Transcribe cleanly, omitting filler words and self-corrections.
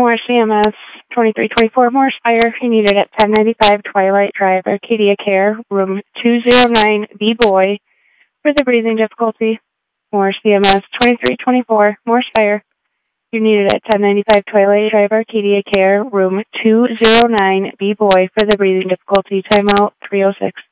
Morris CMS 2324 Morris Fire. You needed at 1095 Twilight Drive, Arcadia Care, room 209, B Boy, for the breathing difficulty. Morris CMS 2324 Morris Fire. You needed at 1095 Twilight Drive, Arcadia Care, room 209, B Boy, for the breathing difficulty. Timeout 306.